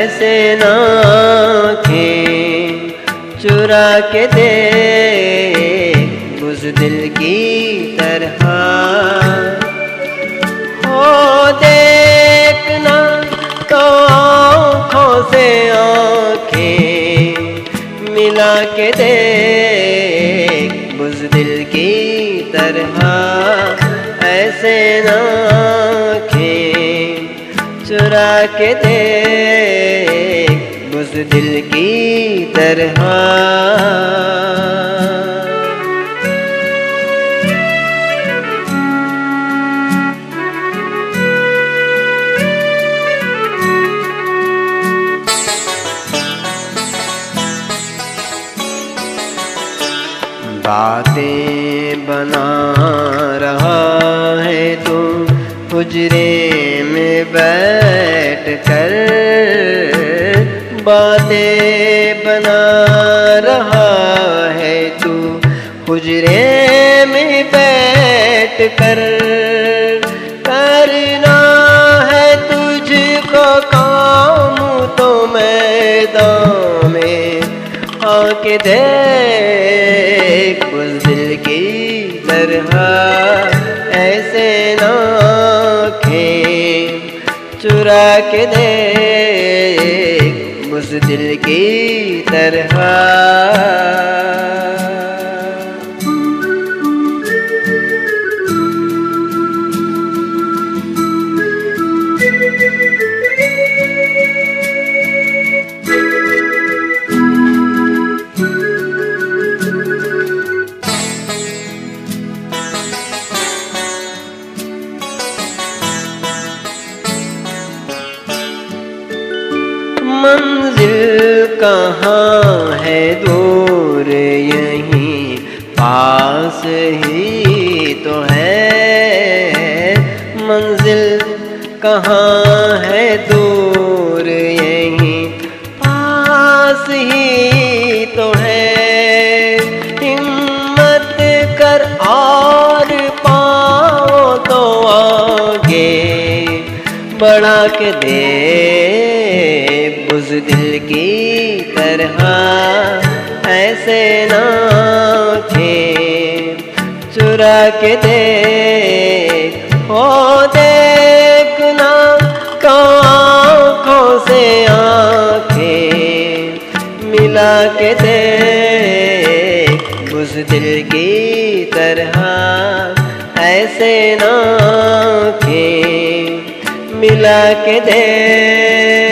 ऐसे आँखें चुरा के देख बुज़दिल की तरह। हो देखना तो आँखों से आँखें मिला के देख बुज़दिल की तरह। ऐसे आँखें चुरा के देख बुज़दिल की तरह। बातें बना रहा है तू हुजरे में बैठ कर। बातें बना रहा है तू हुजरे में बैठ कर। करना है तुझको काम तो मैदान में आके देख बुज़दिल की तरह। ऐसे आँखें चुरा के देख बुज़दिल की तरह। मंजिल कहाँ है दूर यहीं पास ही तो है। मंजिल कहाँ है दूर यहीं पास ही तो है। हिम्मत कर और पाओ तो आगे बढ़ा के दे बुज़दिल की तरह। ऐसे आँखें चुरा के देख। हो देखना तो आँखों से आँखें मिला के देख बुज़दिल की तरह। ऐसे आँखें मिला के देख।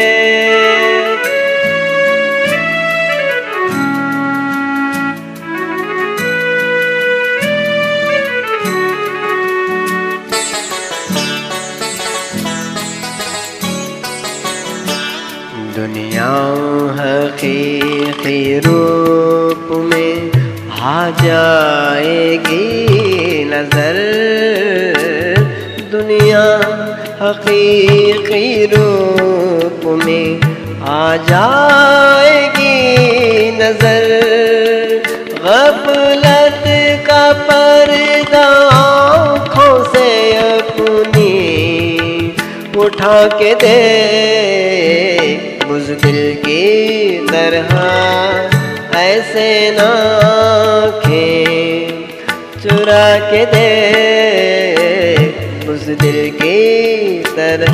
दुनिया हकीकी रूप में आ जाएगी नजर। दुनिया हकीकी रूप में आ जाएगी नजर। गफलत का पर्दा आँखों से अपनी उठा के देख बुज़दिल की तरह। ऐसे आँखें चुरा के देख बुज़दिल की तरह।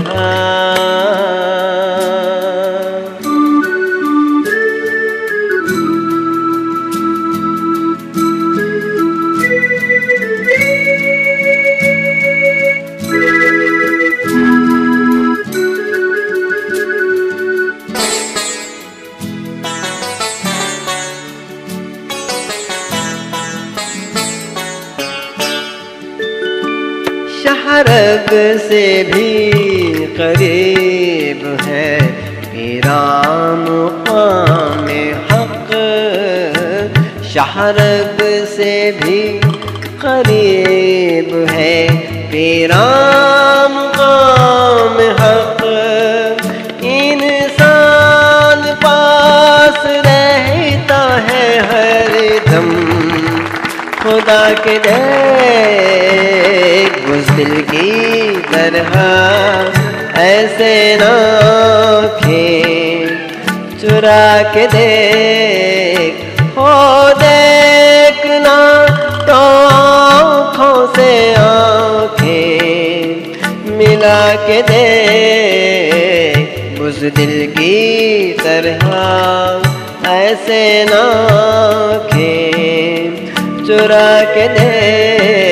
शाहरग से भी करीब है मेरा मुक़ाम हक़। शाहरग से भी करीब है मेरा मुक़ाम हक़। इंसान पास रहता है हर दम खुदा के देख बुज़दिल की तरह। ऐसे आँखें चुरा के देख, हो देखना तो आँखों से आँखें मिला के देख, उस दिल की तरह ऐसे ना आँखें चुरा के देख।